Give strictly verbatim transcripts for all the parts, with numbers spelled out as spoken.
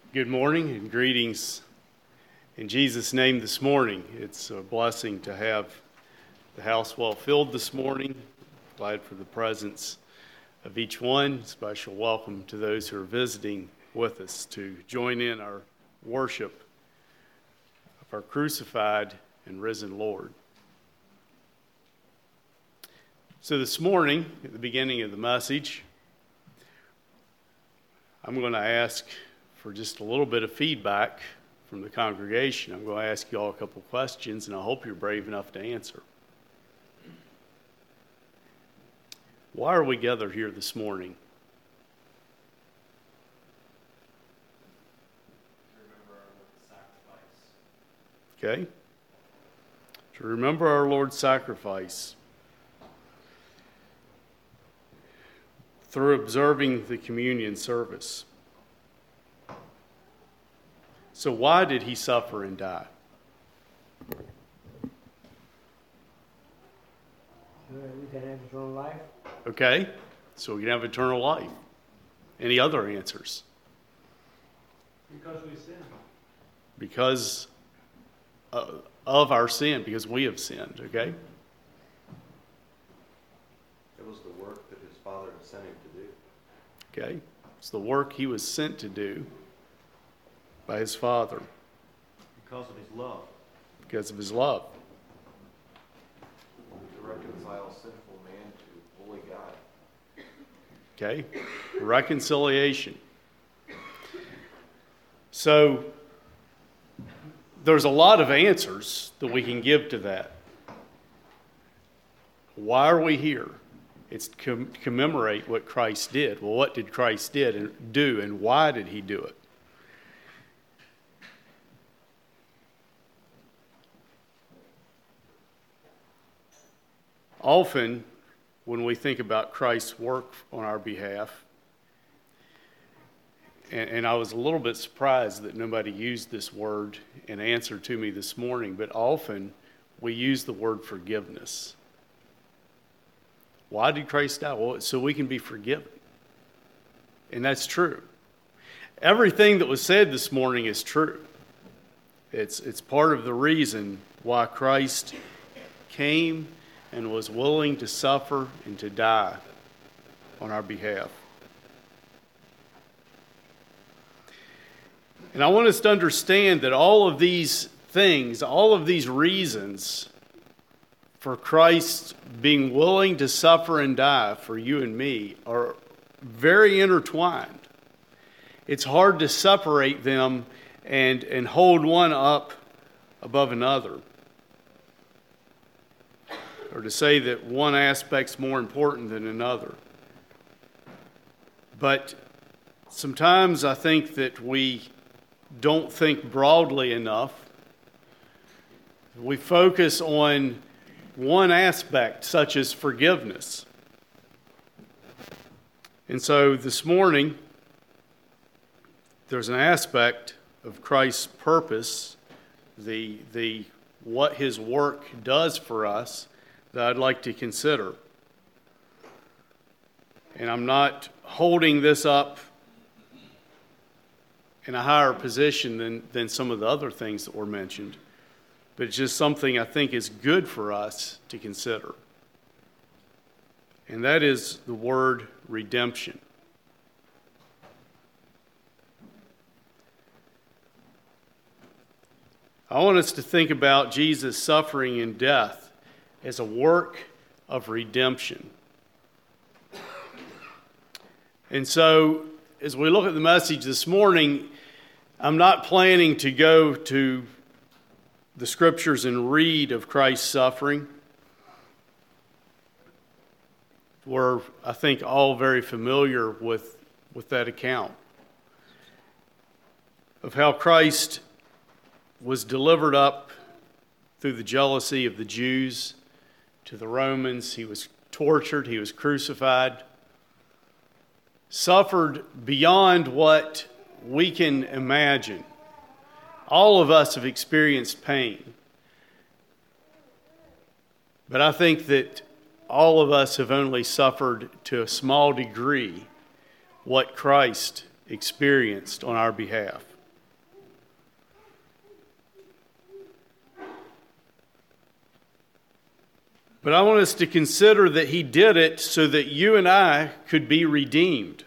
Good morning and greetings in Jesus' name this morning. It's a blessing to have the house well filled this morning. Glad for the presence of each one. Special welcome to those who are visiting with us to join in our worship of our crucified and risen Lord. So this morning, at the beginning of the message, I'm going to ask for just a little bit of feedback from the congregation. I'm going to ask you all a couple questions, and I hope you're brave enough to answer. Why are we gathered here this morning? To remember our Lord's sacrifice. Okay. To remember our Lord's sacrifice. Through observing the communion service. So why did he suffer and die? So that we can have eternal life. Okay, so we can have eternal life. Any other answers? Because we sin. Because uh, of our sin, because we have sinned, okay? It was the work that his Father had sent him to do. Okay, it's the work he was sent to do by his Father. Because of his love. Because of his love. To reconcile sinful man to holy God. Okay, reconciliation. So, there's a lot of answers that we can give to that. Why are we here? It's to com- commemorate what Christ did. Well, what did Christ did and do, and why did he do it? Often, when we think about Christ's work on our behalf, and, and I was a little bit surprised that nobody used this word in answer to me this morning, but often we use the word forgiveness. Why did Christ die? Well, so we can be forgiven. And that's true. Everything that was said this morning is true. It's, it's part of the reason why Christ came and was willing to suffer and to die on our behalf. And I want us to understand that all of these things, all of these reasons for Christ being willing to suffer and die for you and me are very intertwined. It's hard to separate them and, and hold one up above another. Or to say that one aspect's more important than another. But sometimes I think that we don't think broadly enough. We focus on one aspect, such as forgiveness. And so this morning, there's an aspect of Christ's purpose, the, the what his work does for us, that I'd like to consider. And I'm not holding this up in a higher position than, than some of the other things that were mentioned, but it's just something I think is good for us to consider. And that is the word redemption. I want us to think about Jesus' suffering and death as a work of redemption. And so, as we look at the message this morning, I'm not planning to go to the scriptures and read of Christ's suffering. We're, I think, all very familiar with, with that account of how Christ was delivered up through the jealousy of the Jews to the Romans. He was tortured, he was crucified, suffered beyond what we can imagine. All of us have experienced pain. But I think that all of us have only suffered to a small degree what Christ experienced on our behalf. But I want us to consider that he did it so that you and I could be redeemed.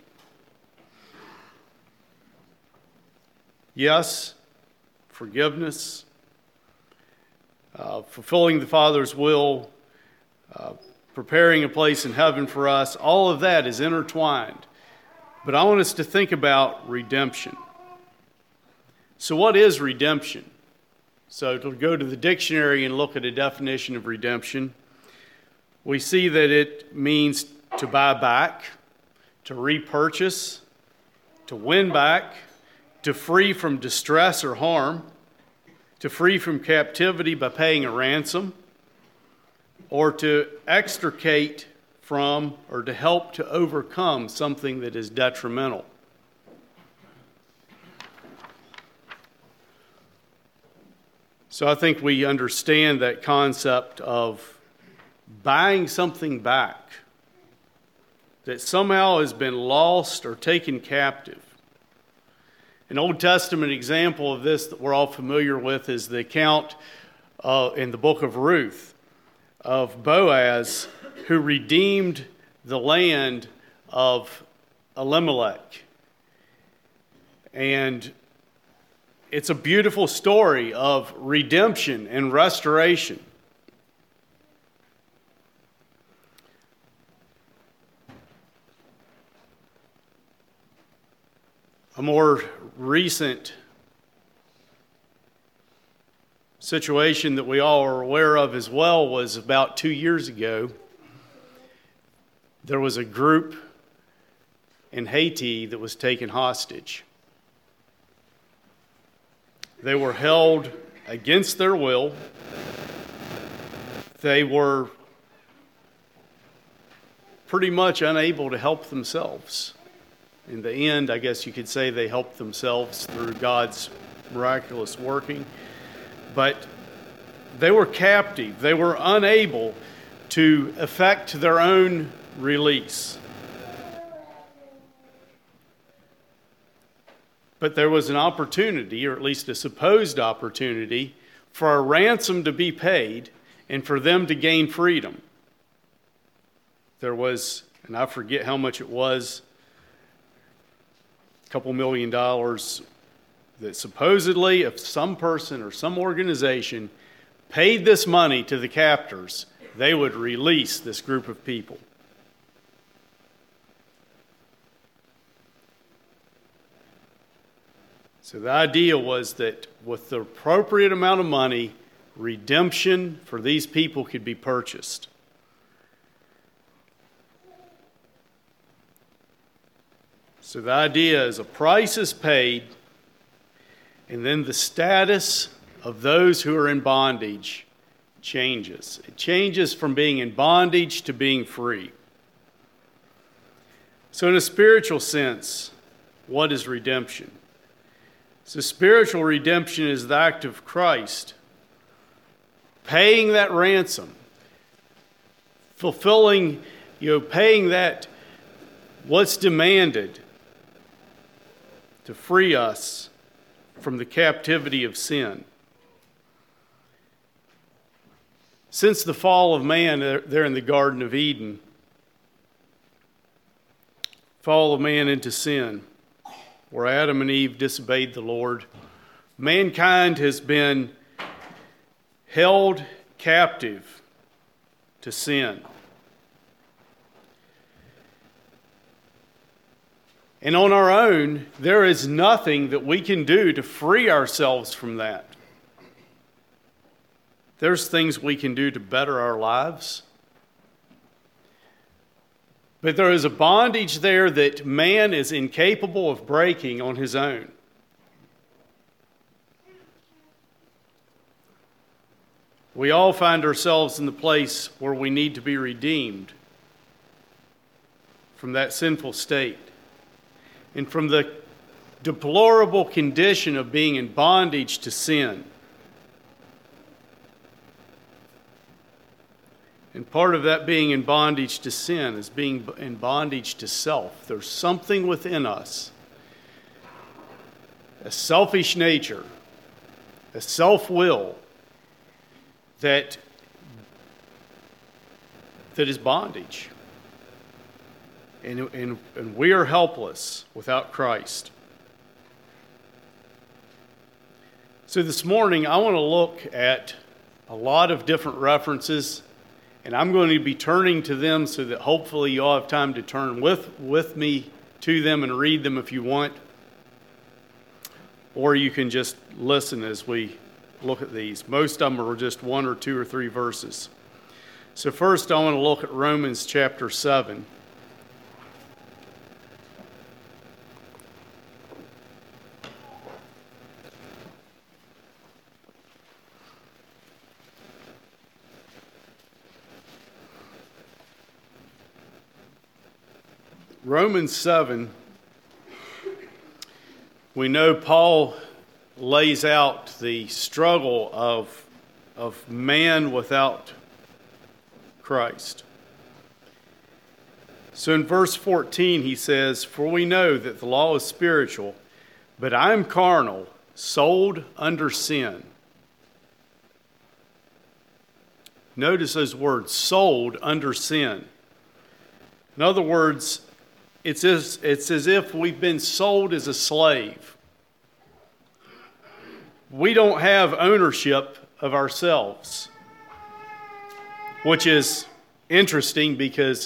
Yes, forgiveness, uh, fulfilling the Father's will, uh, preparing a place in heaven for us, all of that is intertwined. But I want us to think about redemption. So what is redemption? So to go to the dictionary and look at a definition of redemption, we see that it means to buy back, to repurchase, to win back, to free from distress or harm, to free from captivity by paying a ransom, or to extricate from or to help to overcome something that is detrimental. So I think we understand that concept of buying something back that somehow has been lost or taken captive. An Old Testament example of this that we're all familiar with is the account uh, in the book of Ruth of Boaz, who redeemed the land of Elimelech. And it's a beautiful story of redemption and restoration. A more recent situation that we all are aware of as well was about two years ago. There was a group in Haiti that was taken hostage. They were held against their will. They were pretty much unable to help themselves. In the end, I guess you could say they helped themselves through God's miraculous working. But they were captive. They were unable to effect their own release. But there was an opportunity, or at least a supposed opportunity, for a ransom to be paid and for them to gain freedom. There was, and I forget how much it was, a couple million dollars, that supposedly if some person or some organization paid this money to the captors, they would release this group of people. So the idea was that with the appropriate amount of money, redemption for these people could be purchased. So the idea is a price is paid, and then the status of those who are in bondage changes. It changes from being in bondage to being free. So in a spiritual sense, what is redemption? So spiritual redemption is the act of Christ paying that ransom, fulfilling, you know, paying that what's demanded to free us from the captivity of sin. Since the fall of man there in the Garden of Eden, fall of man into sin, where Adam and Eve disobeyed the Lord, mankind has been held captive to sin. And on our own, there is nothing that we can do to free ourselves from that. There's things we can do to better our lives. But there is a bondage there that man is incapable of breaking on his own. We all find ourselves in the place where we need to be redeemed from that sinful state and from the deplorable condition of being in bondage to sin. And part of that being in bondage to sin is being in bondage to self. There's something within us, a selfish nature, a self-will, that that is bondage. And, and, and we are helpless without Christ. So this morning, I want to look at a lot of different references, and I'm going to be turning to them so that hopefully you all have time to turn with, with me to them and read them if you want. Or you can just listen as we look at these. Most of them are just one or two or three verses. So first I want to look at Romans chapter seven. Romans seven, we know Paul lays out the struggle of, of man without Christ. So in verse fourteen he says, "For we know that the law is spiritual, but I am carnal, sold under sin." Notice those words, sold under sin. In other words, It's as, it's as if we've been sold as a slave. We don't have ownership of ourselves, which is interesting because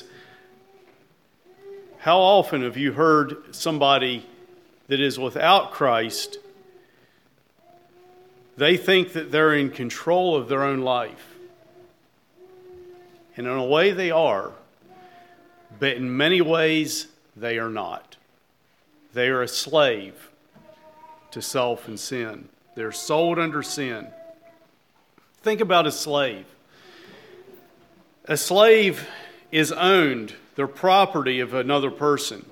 how often have you heard somebody that is without Christ, they think that they're in control of their own life. And in a way they are, but in many ways they are not. They are a slave to self and sin. They're sold under sin. Think about a slave. A slave is owned, they're property of another person.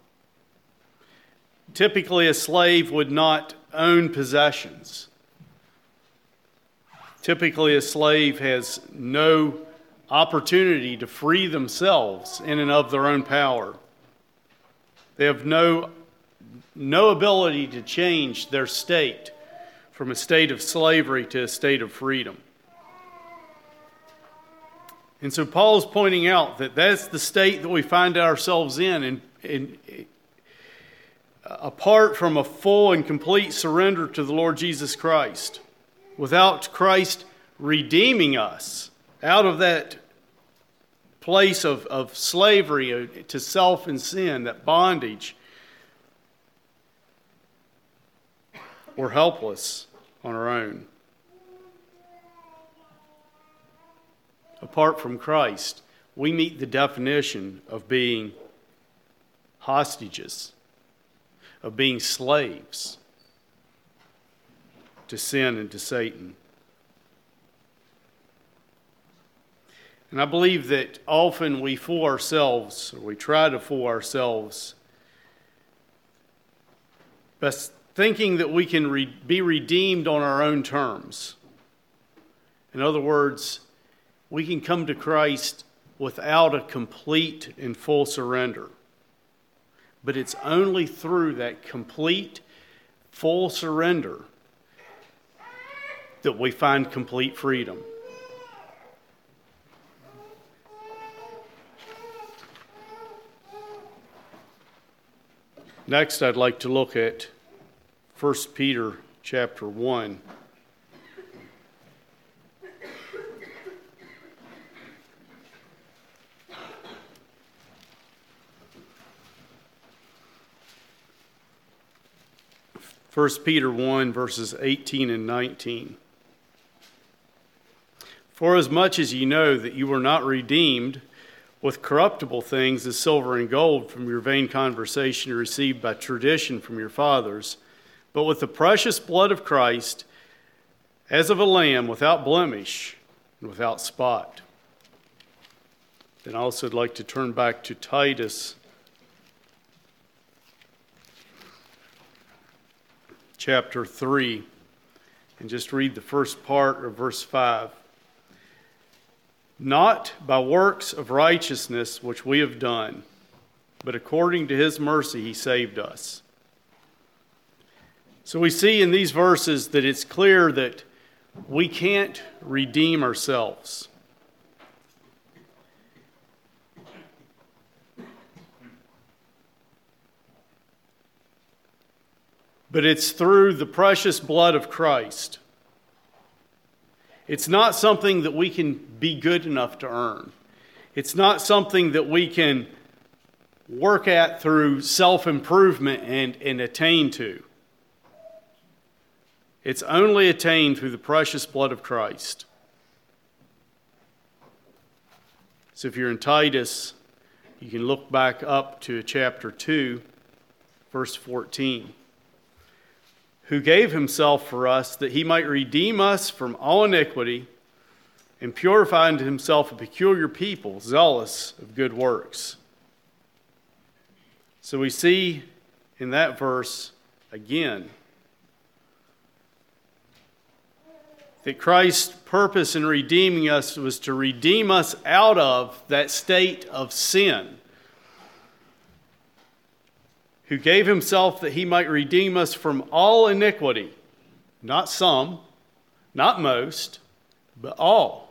Typically, a slave would not own possessions. Typically, a slave has no opportunity to free themselves in and of their own power. They have no, no ability to change their state from a state of slavery to a state of freedom. And so Paul's pointing out that that's the state that we find ourselves in, and, and apart from a full and complete surrender to the Lord Jesus Christ, without Christ redeeming us out of that place of, of slavery to self and sin, that bondage, we're helpless on our own. Apart from Christ, we meet the definition of being hostages, of being slaves to sin and to Satan. And I believe that often we fool ourselves, or we try to fool ourselves, by thinking that we can re- be redeemed on our own terms. In other words, we can come to Christ without a complete and full surrender. But it's only through that complete, full surrender that we find complete freedom. Next, I'd like to look at First Peter chapter one. First Peter one, verses eighteen and nineteen. "For as much as ye know that you were not redeemed with corruptible things as silver and gold from your vain conversation received by tradition from your fathers, but with the precious blood of Christ, as of a lamb without blemish and without spot." Then I also would like to turn back to Titus chapter three and just read the first part of verse five. "Not by works of righteousness which we have done, but according to his mercy he saved us." So we see in these verses that it's clear that we can't redeem ourselves. but it's through the precious blood of Christ. It's not something that we can be good enough to earn. It's not something that we can work at through self-improvement and, and attain to. It's only attained through the precious blood of Christ. So if you're in Titus, you can look back up to chapter two, verse fourteen. Who gave himself for us that he might redeem us from all iniquity and purify unto himself a peculiar people, zealous of good works. So we see in that verse again that Christ's purpose in redeeming us was to redeem us out of that state of sin. Who gave himself that he might redeem us from all iniquity. Not some, not most, but all.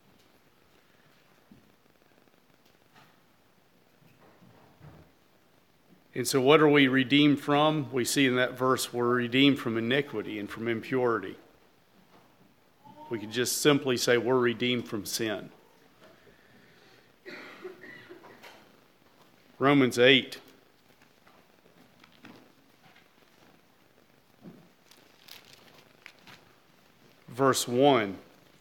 And so what are we redeemed from? We see in that verse we're redeemed from iniquity and from impurity. We could just simply say we're redeemed from sin. Romans eight. Verse one.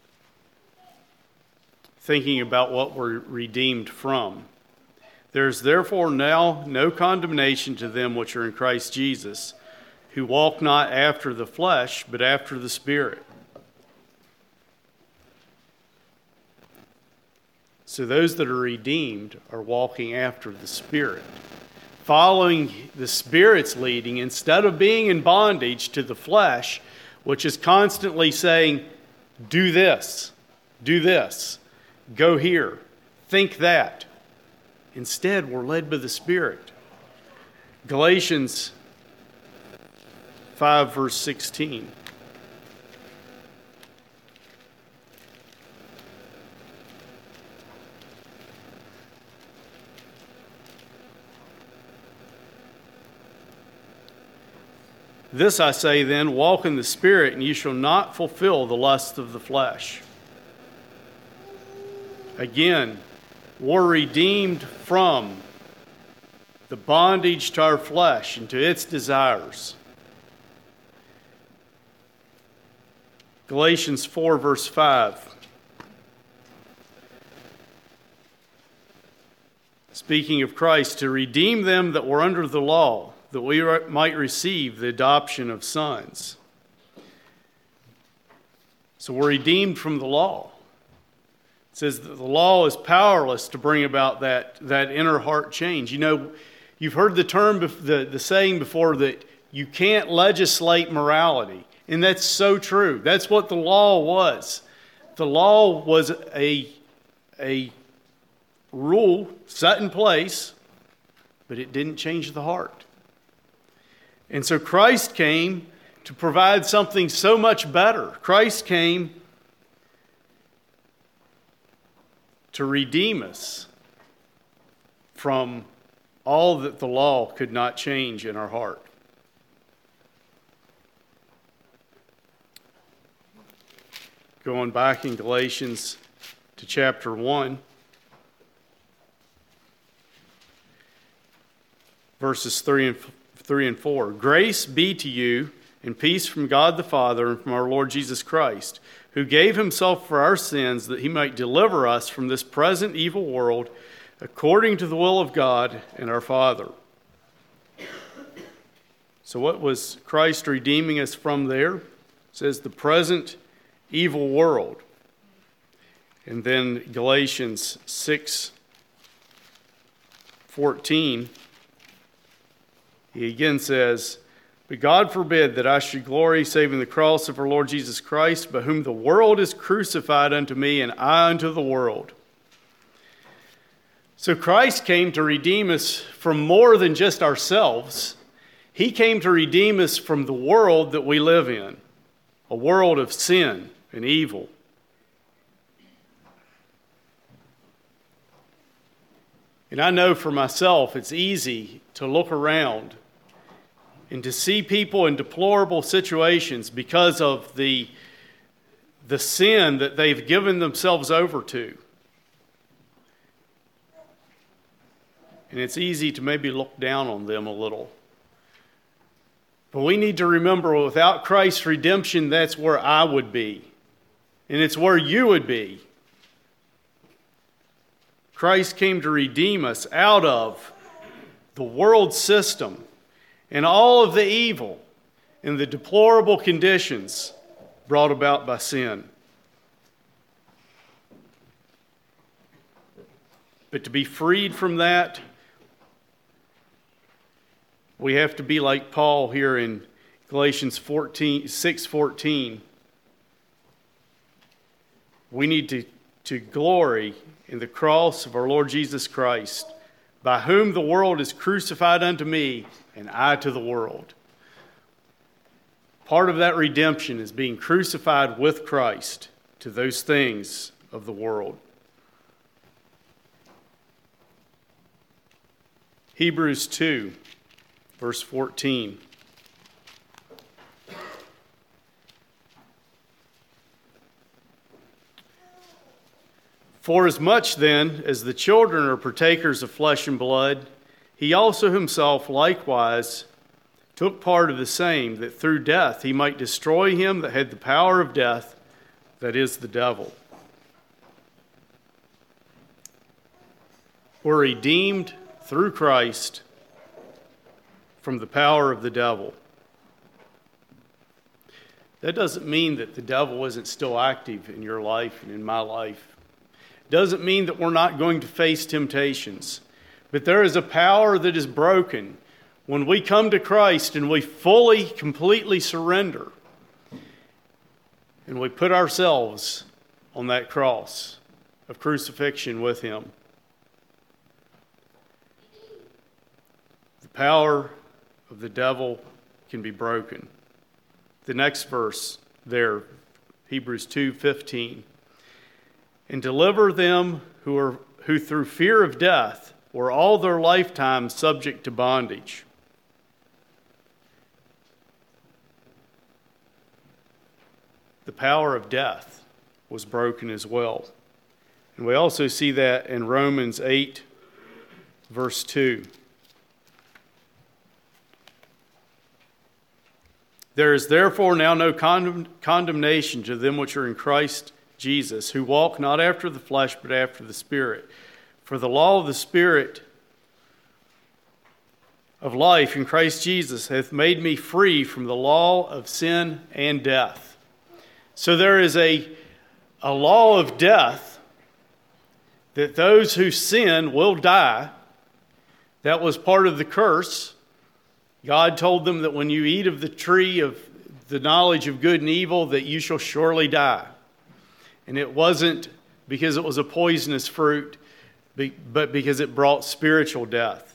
Thinking about what we're redeemed from. There's therefore now no condemnation to them which are in Christ Jesus, who walk not after the flesh, but after the Spirit. So those that are redeemed are walking after the Spirit, following the Spirit's leading instead of being in bondage to the flesh, which is constantly saying, do this, do this, go here, think that. Instead, we're led by the Spirit. Galatians five, verse sixteen. This I say then, walk in the Spirit, and you shall not fulfill the lust of the flesh. Again, we're redeemed from the bondage to our flesh and to its desires. Galatians four, verse five. Speaking of Christ, to redeem them that were under the law, that we might receive the adoption of sons. So we're redeemed from the law. It says that the law is powerless to bring about that, that inner heart change. You know, you've heard the term, the, the saying before that you can't legislate morality. And that's so true. That's what the law was. The law was a, a rule set in place, but it didn't change the heart. And so Christ came to provide something so much better. Christ came to redeem us from all that the law could not change in our heart. Going back in Galatians to chapter one, verses three and three and four. Grace be to you and peace from God the Father and from our Lord Jesus Christ, who gave himself for our sins that he might deliver us from this present evil world, according to the will of God and our Father. So what was Christ redeeming us from there? It says the present evil world. And then Galatians six fourteen, he again says, but God forbid that I should glory save in the cross of our Lord Jesus Christ, by whom the world is crucified unto me, and I unto the world. So Christ came to redeem us from more than just ourselves. He came to redeem us from the world that we live in, a world of sin and evil. And I know for myself, it's easy to look around and to see people in deplorable situations because of the, the sin that they've given themselves over to. And it's easy to maybe look down on them a little. But we need to remember, without Christ's redemption, that's where I would be. And it's where you would be. Christ came to redeem us out of the world system and all of the evil and the deplorable conditions brought about by sin. But to be freed from that, we have to be like Paul here in Galatians fourteen, six fourteen. We need to, to glory in the cross of our Lord Jesus Christ, by whom the world is crucified unto me, and I to the world. Part of that redemption is being crucified with Christ to those things of the world. Hebrews two. Verse fourteen. For as much then as the children are partakers of flesh and blood, he also himself likewise took part of the same, that through death he might destroy him that had the power of death, that is, the devil. We're redeemed through Christ from the power of the devil. That doesn't mean that the devil isn't still active in your life and in my life. It doesn't mean that we're not going to face temptations. But there is a power that is broken when we come to Christ and we fully, completely surrender. And we put ourselves on that cross of crucifixion with him. The power of the devil can be broken. The next verse there, Hebrews two fifteen. And deliver them who are who through fear of death were all their lifetime subject to bondage. The power of death was broken as well. And we also see that in Romans eight, verse two. There is therefore now no condemn, condemnation to them which are in Christ Jesus, who walk not after the flesh, but after the Spirit. For the law of the Spirit of life in Christ Jesus hath made me free from the law of sin and death. So there is a, a law of death, that those who sin will die. That was part of the curse. God told them that when you eat of the tree of the knowledge of good and evil, that you shall surely die. And it wasn't because it was a poisonous fruit, but because it brought spiritual death.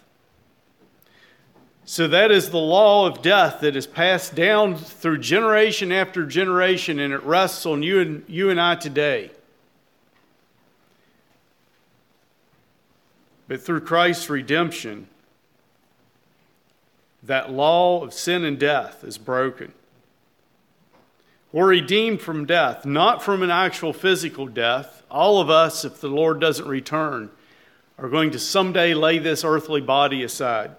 So that is the law of death that is passed down through generation after generation, and it rests on you and you and I today. But through Christ's redemption, that law of sin and death is broken. We're redeemed from death, not from an actual physical death. All of us, if the Lord doesn't return, are going to someday lay this earthly body aside.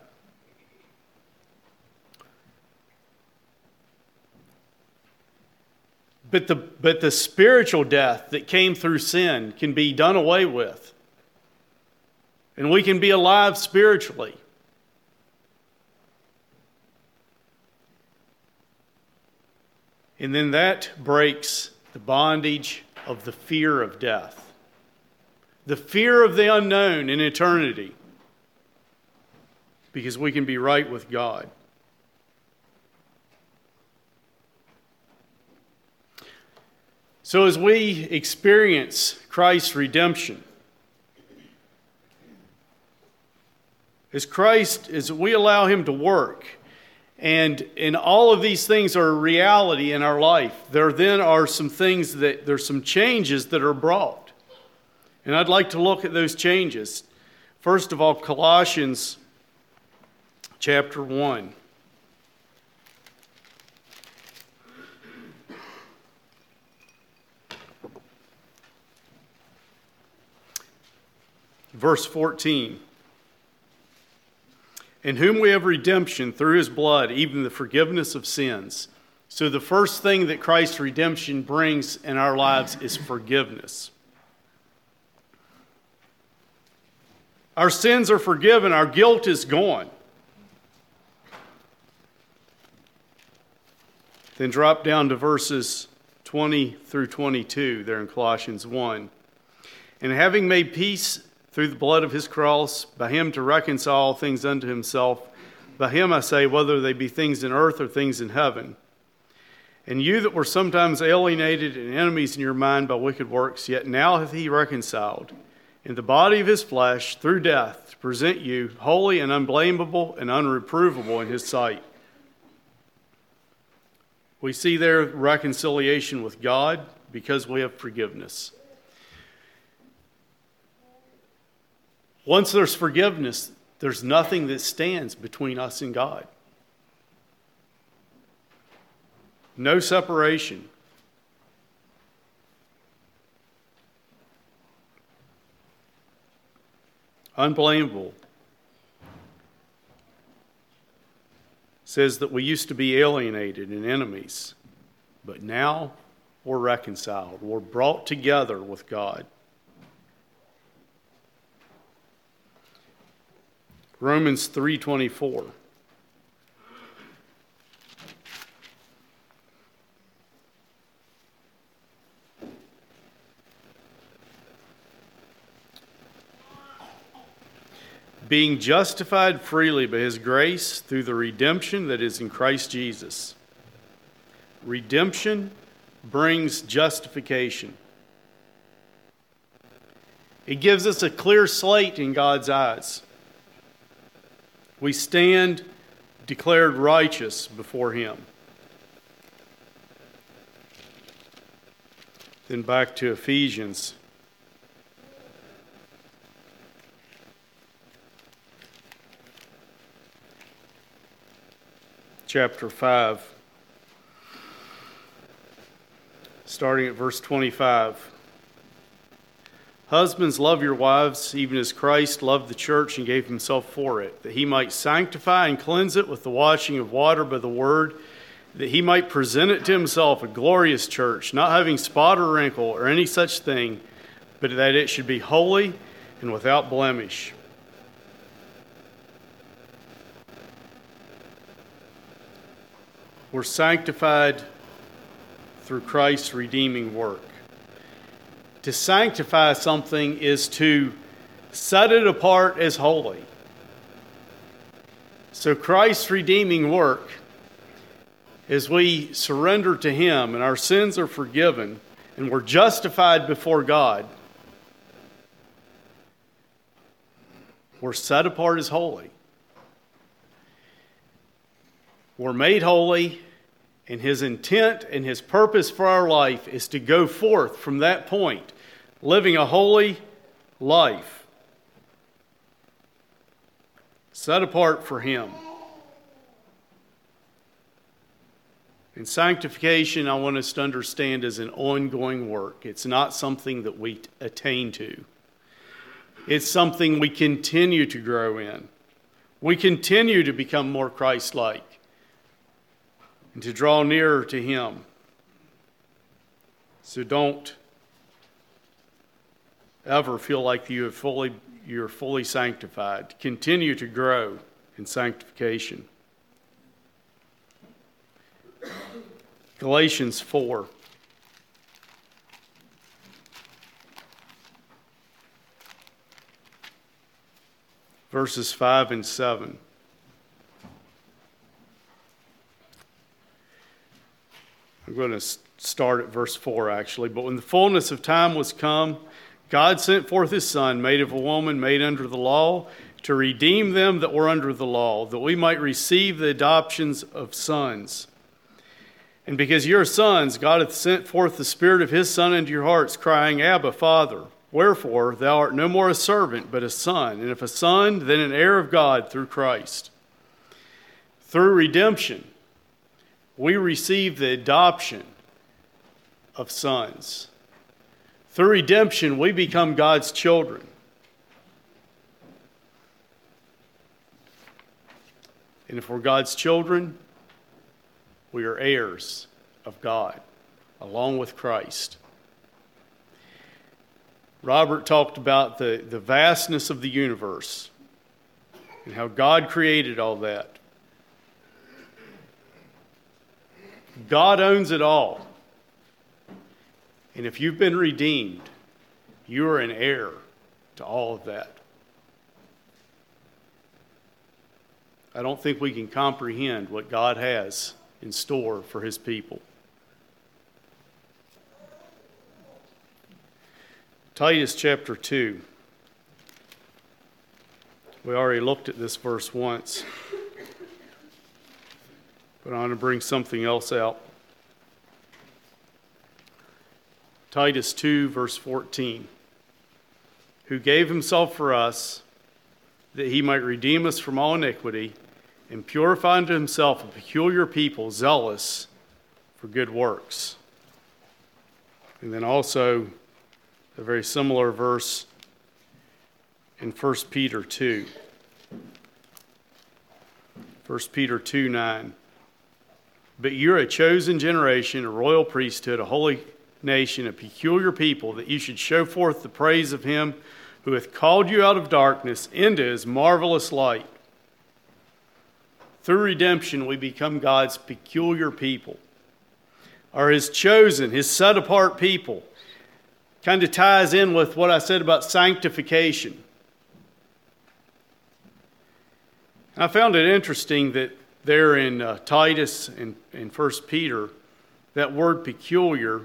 But the, but the spiritual death that came through sin can be done away with. And we can be alive spiritually. And then that breaks the bondage of the fear of death. The fear of the unknown in eternity. Because we can be right with God. So as we experience Christ's redemption, as Christ, as we allow Him to work, and, and all of these things are a reality in our life, there then are some things that, there's some changes that are brought. And I'd like to look at those changes. First of all, Colossians chapter one. Verse fourteen. In whom we have redemption through his blood, even the forgiveness of sins. So the first thing that Christ's redemption brings in our lives is forgiveness. Our sins are forgiven. Our guilt is gone. Then drop down to verses twenty through twenty-two there in Colossians one. And having made peace through the blood of his cross, by him to reconcile all things unto himself, by him I say, whether they be things in earth or things in heaven. And you that were sometimes alienated and enemies in your mind by wicked works, yet now hath he reconciled in the body of his flesh through death, to present you holy and unblameable and unreprovable in his sight. We see there reconciliation with God because we have forgiveness. Once there's forgiveness, there's nothing that stands between us and God. No separation. Unblameable. Says that we used to be alienated and enemies, but now we're reconciled. We're brought together with God. Romans three twenty-four. Being justified freely by his grace through the redemption that is in Christ Jesus. Redemption brings justification. It gives us a clear slate in God's eyes. We stand declared righteous before him. Then back to Ephesians. Chapter five. Starting at verse twenty-five. Husbands, love your wives, even as Christ loved the church and gave himself for it, that he might sanctify and cleanse it with the washing of water by the word, that he might present it to himself a glorious church, not having spot or wrinkle or any such thing, but that it should be holy and without blemish. We're sanctified through Christ's redeeming work. To sanctify something is to set it apart as holy. So Christ's redeeming work, as we surrender to him and our sins are forgiven and we're justified before God, we're set apart as holy. We're made holy, and his intent and his purpose for our life is to go forth from that point, living a holy life, set apart for him. And sanctification, I want us to understand, is an ongoing work. It's not something that we attain to. It's something we continue to grow in. We continue to become more Christ-like and to draw nearer to him. So don't ever feel like you have fully, you're fully sanctified. Continue to grow in sanctification. Galatians four. Verses five and seven. I'm going to start at verse four, actually. But when the fullness of time was come, God sent forth his Son, made of a woman, made under the law, to redeem them that were under the law, that we might receive the adoptions of sons. And because you are sons, God hath sent forth the Spirit of his Son into your hearts, crying, Abba, Father. Wherefore thou art no more a servant, but a son. And if a son, then an heir of God through Christ. Through redemption, we receive the adoption of sons. Through redemption, we become God's children. And if we're God's children, we are heirs of God, along with Christ. Robert talked about the, the vastness of the universe and how God created all that. God owns it all. And if you've been redeemed, you are an heir to all of that. I don't think we can comprehend what God has in store for his people. Titus chapter two. We already looked at this verse once, but I want to bring something else out. Titus two, verse fourteen. Who gave himself for us, that he might redeem us from all iniquity, and purify unto himself a peculiar people, zealous for good works. And then also a very similar verse in First Peter two. First Peter two nine. But you're a chosen generation, a royal priesthood, a holy nation, a peculiar people, that you should show forth the praise of him who hath called you out of darkness into his marvelous light. Through redemption, we become God's peculiar people, or his chosen, his set-apart people. Kind of ties in with what I said about sanctification. I found it interesting that there in uh, Titus and in First Peter, that word peculiar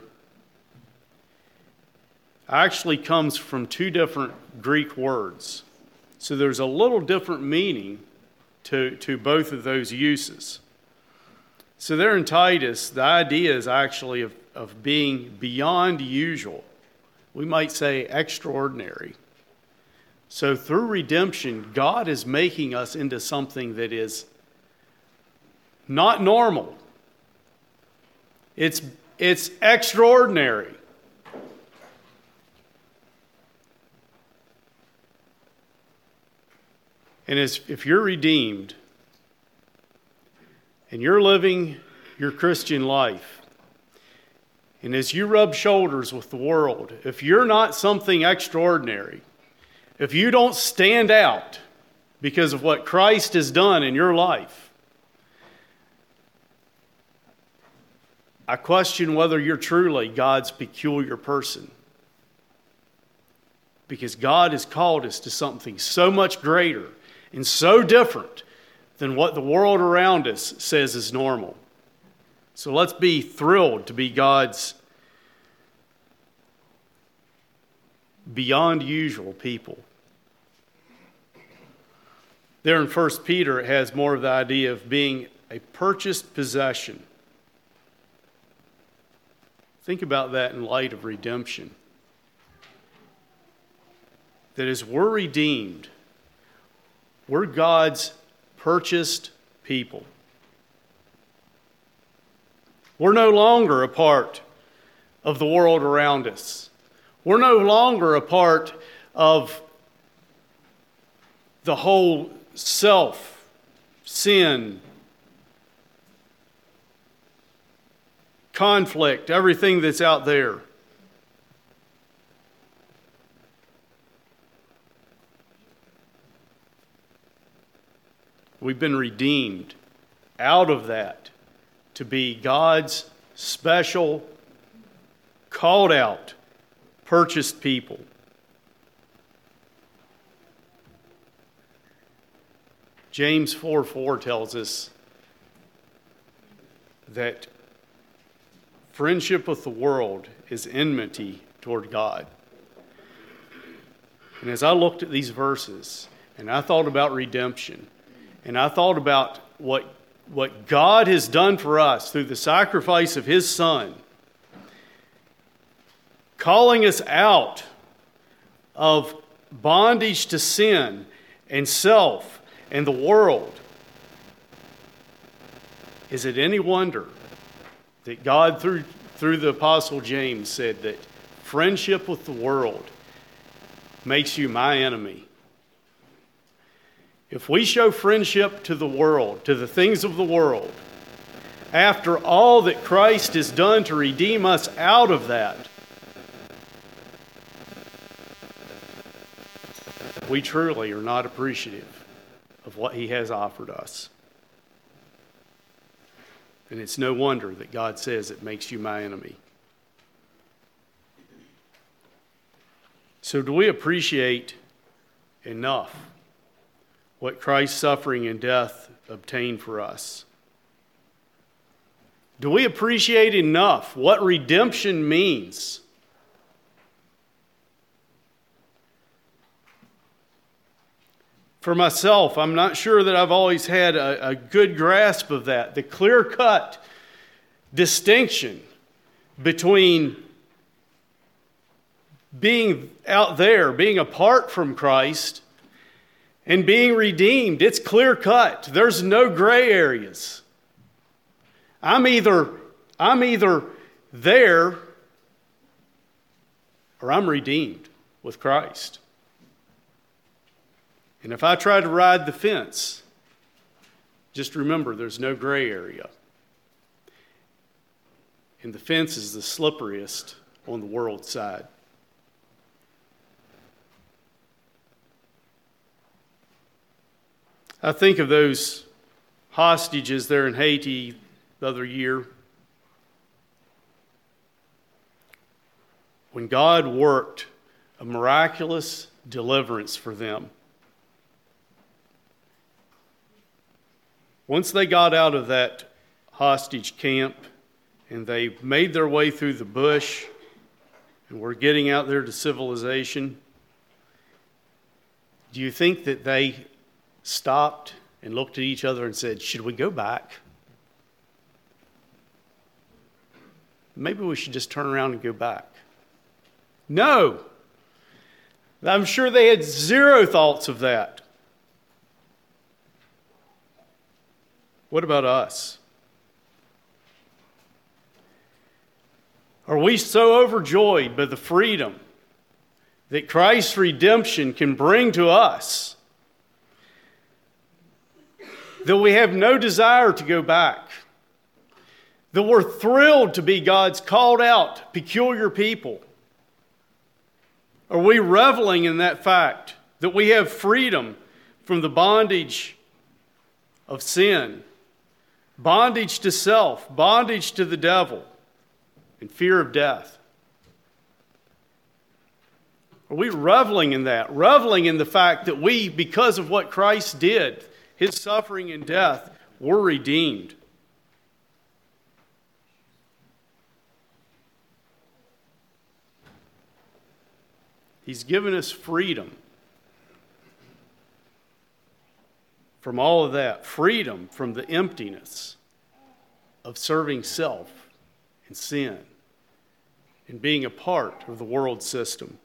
actually comes from two different Greek words. So there's a little different meaning to, to both of those uses. So there in Titus, the idea is actually of, of being beyond usual. We might say extraordinary. So through redemption, God is making us into something that is not normal. It's, it's extraordinary. And as, if you're redeemed and you're living your Christian life, and as you rub shoulders with the world, if you're not something extraordinary, if you don't stand out because of what Christ has done in your life, I question whether you're truly God's peculiar person. Because God has called us to something so much greater and so different than what the world around us says is normal. So let's be thrilled to be God's beyond usual people. There in First Peter, it has more of the idea of being a purchased possession. Think about that in light of redemption. That as we're redeemed, we're God's purchased people. We're no longer a part of the world around us. We're no longer a part of the whole self, sin, conflict, everything that's out there. We've been redeemed out of that to be God's special, called out, purchased people. James four four tells us that friendship with the world is enmity toward God. And as I looked at these verses, and I thought about redemption, and I thought about what, what God has done for us through the sacrifice of his Son, calling us out of bondage to sin and self and the world, is it any wonder that God, through, through the Apostle James, said that friendship with the world makes you my enemy? If we show friendship to the world, to the things of the world, after all that Christ has done to redeem us out of that, we truly are not appreciative of what He has offered us. And it's no wonder that God says it makes you my enemy. So do we appreciate enough what Christ's suffering and death obtained for us? Do we appreciate enough what redemption means? For myself, I'm not sure that I've always had a, a good grasp of that. The clear-cut distinction between being out there, being apart from Christ, and being redeemed. It's clear-cut. There's no gray areas. I'm either, I'm either there or I'm redeemed with Christ. And if I try to ride the fence, just remember there's no gray area. And the fence is the slipperiest on the world side. I think of those hostages there in Haiti the other year, when God worked a miraculous deliverance for them. Once they got out of that hostage camp and they made their way through the bush and were getting out there to civilization, do you think that they stopped and looked at each other and said, should we go back? Maybe we should just turn around and go back. No. I'm sure they had zero thoughts of that. What about us? Are we so overjoyed by the freedom that Christ's redemption can bring to us that we have no desire to go back? That we're thrilled to be God's called out, peculiar people? Are we reveling in that fact that we have freedom from the bondage of sin, bondage to self, bondage to the devil, and fear of death? Are we reveling in that? Reveling in the fact that we, because of what Christ did, His suffering and death, were redeemed? He's given us freedom from all of that. Freedom from the emptiness of serving self and sin and being a part of the world system.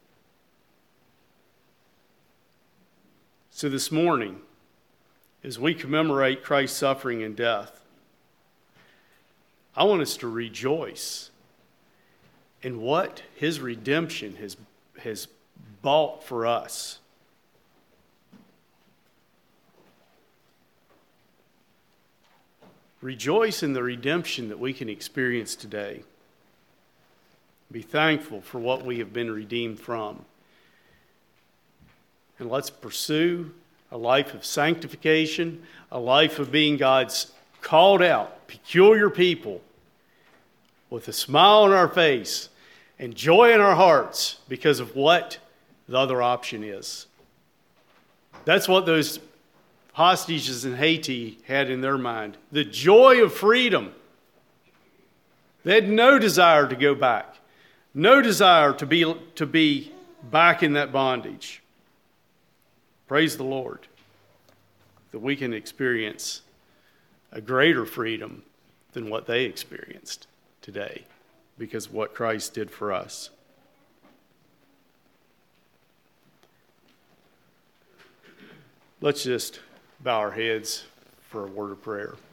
So this morning, as we commemorate Christ's suffering and death, I want us to rejoice in what His redemption has, has bought for us. Rejoice in the redemption that we can experience today. Be thankful for what we have been redeemed from. And let's pursue a life of sanctification, a life of being God's called out, peculiar people with a smile on our face and joy in our hearts because of what the other option is. That's what those hostages in Haiti had in their mind. The joy of freedom. They had no desire to go back. No desire to be, to be back in that bondage. Praise the Lord that we can experience a greater freedom than what they experienced today because of what Christ did for us. Let's just bow our heads for a word of prayer.